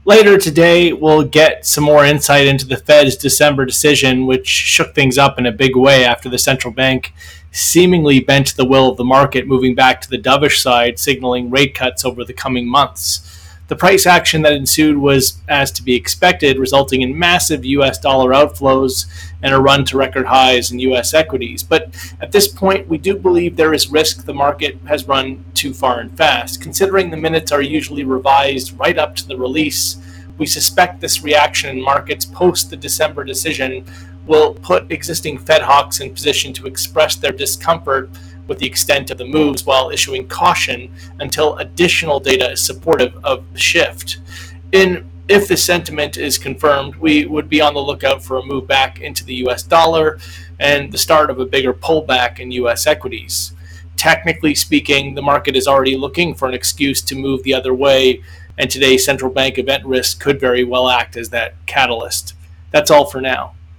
Later today, we'll get some more insight into the Fed's December decision, which shook things up in a big way after the central bank seemingly bent the will of the market, moving back to the dovish side, signaling rate cuts over the coming months. The price action that ensued was as to be expected, resulting in massive US dollar outflows and a run to record highs in US equities. But at this point, we do believe there is risk the market has run too far and fast. Considering the minutes are usually revised right up to the release, we suspect this reaction in markets post the December decision will put existing Fed hawks in position to express their discomfort with the extent of the moves while issuing caution until additional data is supportive of the shift. If the sentiment is confirmed, we would be on the lookout for a move back into the US dollar and the start of a bigger pullback in US equities. Technically speaking, the market is already looking for an excuse to move the other way, and today's central bank event risk could very well act as that catalyst. That's all for now.